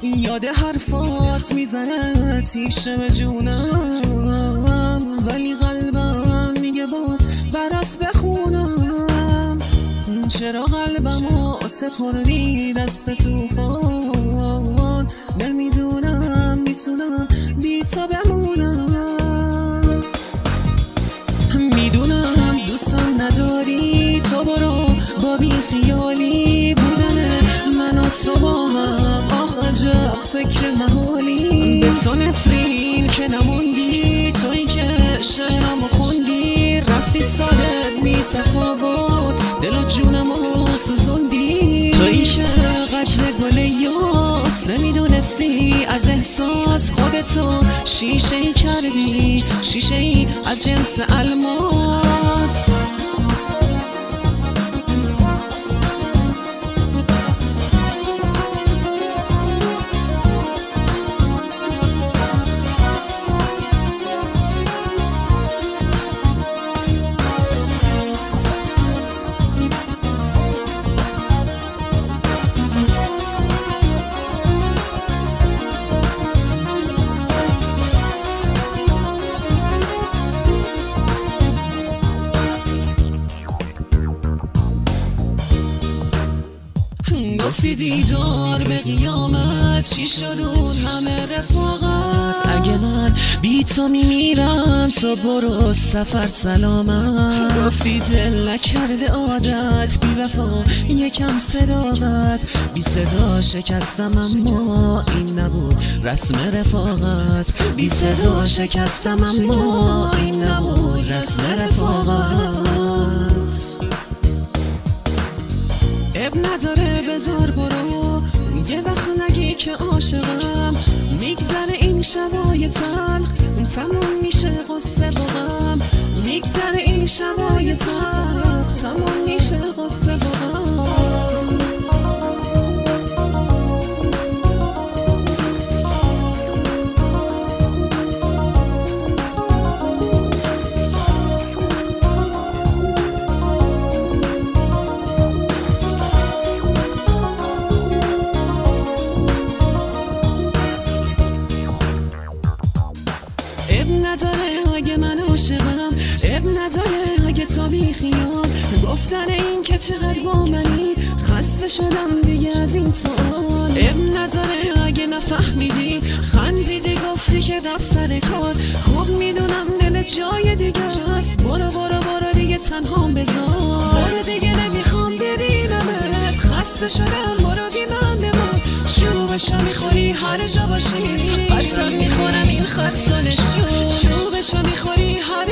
یاد حرفات میزنه تیشه به جونم، ولی قلبم میگه باز برات بخونم. چرا قلبمو سپردی دست طوفان؟ نمیدونم میتونم بی تو بمونم. میدونم دوستم نداری، تو برو با بی خیالی بودن من و تو با هم. آخ عجب فکر محالی، به تو نفرین که نموندی، تویی که شعرامو خوندی، رفتی سالت بی تفاوت دل و جونمو سوزوندی. تویی که قدر گل یاس نمیدونستی از احساس خودتو شیشه ای کردی، شیشه ای از جنس الماس. گفتی دیدار به قیامت، چی شد اون همه رفاقت؟ اگه من بی تو میمیرم تو برو سفر سلامت. گفتی دل نکرده عادت، بی وفا یکم صداقت، بی صدا شکستم اما این نبود رسم رفاقت. بی صدا شکستم اما این نبود رسم رفاقت. اب نداره بذار برو، یه وقت نگی که عاشقم. میگذره این شبای تلخ تموم میشه قصه و غم. میگذره این شبای تلخ تموم میشه قصه و غم. نداره اگه من عاشقم، اب نداره اگه تو بی خیال. گفتن این که چقدر با منی، خسته شدم دیگه از این سوال. اب نداره اگه نفهمیدی، خندیدی گفتی که رفت سر کار. خوب میدونم دل جای دیگه است، برو برو برو دیگه تنها بذار. برو دیگه نمیخوام ببینمت، خسته شدم برو بی من بمون. شوبشو میخوری هر جا باشی، قسم میخورم این خط سالشو. شوبشو میخوری هر